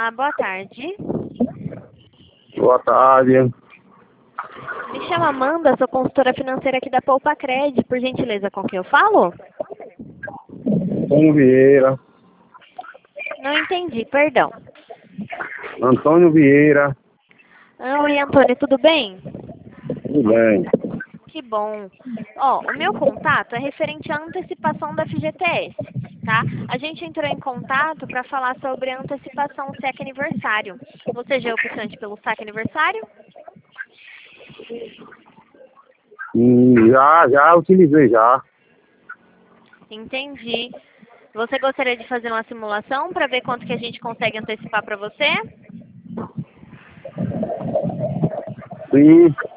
Olá, boa tarde. Boa tarde. Me chamo Amanda, sou consultora financeira aqui da Poupa Cred. Por gentileza, com quem eu falo? Antônio Vieira. Não entendi, perdão. Antônio Vieira. Oi, Antônio, tudo bem? Tudo bem. Que bom. Ó, o meu contato é referente à antecipação da FGTS, tá? A gente entrou em contato para falar sobre a antecipação do saque aniversário. Você já é optante pelo saque aniversário? Já utilizei já. Entendi. Você gostaria de fazer uma simulação para ver quanto que a gente consegue antecipar para você? Sim.